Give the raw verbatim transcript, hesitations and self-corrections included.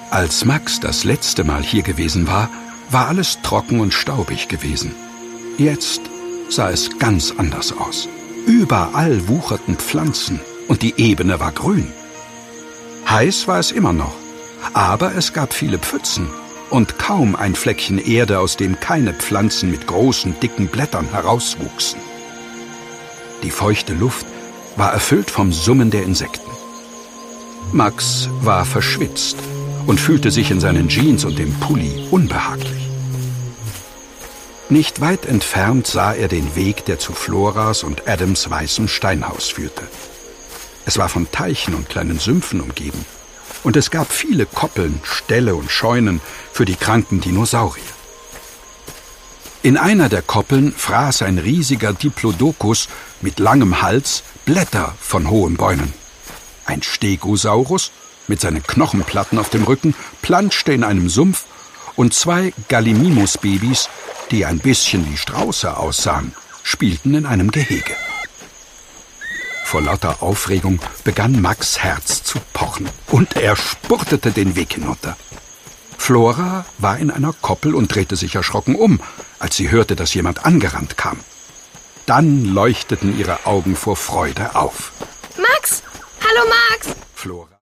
Als Max das letzte Mal hier gewesen war, war alles trocken und staubig gewesen. Jetzt sah es ganz anders aus. Überall wucherten Pflanzen und die Ebene war grün. Heiß war es immer noch, aber es gab viele Pfützen und kaum ein Fleckchen Erde, aus dem keine Pflanzen mit großen, dicken Blättern herauswuchsen. Die feuchte Luft war erfüllt vom Summen der Insekten. Max war verschwitzt und fühlte sich in seinen Jeans und dem Pulli unbehaglich. Nicht weit entfernt sah er den Weg, der zu Floras und Adams weißem Steinhaus führte. Es war von Teichen und kleinen Sümpfen umgeben, und es gab viele Koppeln, Ställe und Scheunen für die kranken Dinosaurier. In einer der Koppeln fraß ein riesiger Diplodocus mit langem Hals Blätter von hohen Bäumen. Ein Stegosaurus mit seinen Knochenplatten auf dem Rücken planschte in einem Sumpf, und zwei Gallimimus-Babys, die ein bisschen wie Strauße aussahen, spielten in einem Gehege. Vor lauter Aufregung begann Max' Herz zu pochen und er spurtete den Weg hinunter. Flora war in einer Koppel und drehte sich erschrocken um, als sie hörte, dass jemand angerannt kam. Dann leuchteten ihre Augen vor Freude auf. Max! Hallo Max! Flora